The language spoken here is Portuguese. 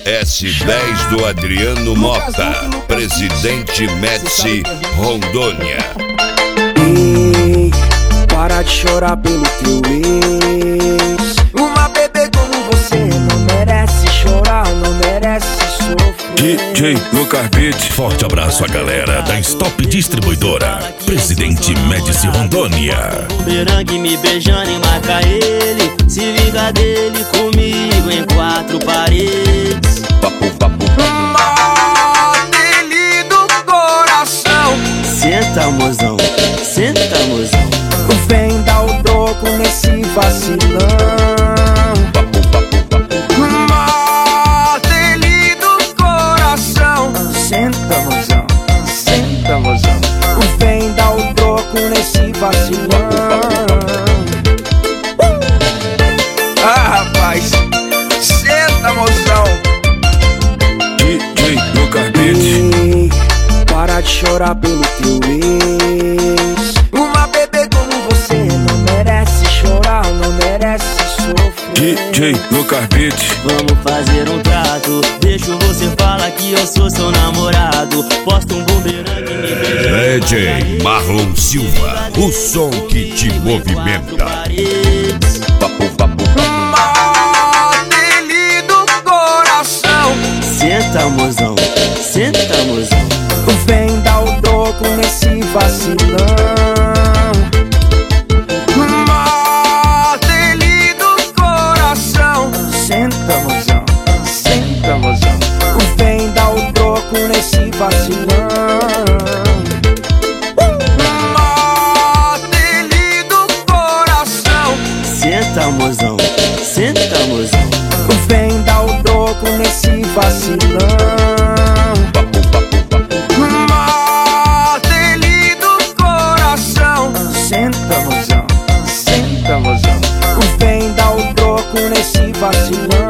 S10 do Adriano Mota, Presidente Médici, Rondônia. Ei, para de chorar pelo teu ex. Uma bebê como você não merece chorar, não merece sofrer. DJ Lucas Beat. Forte abraço à galera da Stop Distribuidora, Presidente Médici, Rondônia. Bumerangue me beijando e marca ele. Se vinga dele comigo em quatro paredes. Dele do coração. Senta, mozão, senta, mozão. Vem dar o troco nesse vacilão. Dele do coração. Senta, mozão, senta, mozão. Vem dar o troco nesse vacilão. Rapaz, senta, mozão. DJ Lucas Beat. Ei, para de chorar pelo teu ex. Uma bebê como você não merece chorar, não merece sofrer. DJ Lucas Beat. Vamos fazer um trato. Deixa você falar que eu sou seu namorado. Posta um bumerangue e me beijando. DJ Marlon Silva, o som que te movimenta. Dele do coração. Senta, mozão, senta, mozão. Vem dar o troco nesse vacilão. Dele do coração. Senta, mozão, senta, mozão. Vem dar o troco nesse vacilão. Dele do coração. Senta, mozão, senta, mozão. Vem dar o troco nesse vacilão. Dele do coração. Senta, mozão, senta, mozão. Vem dar o troco nesse vacilão.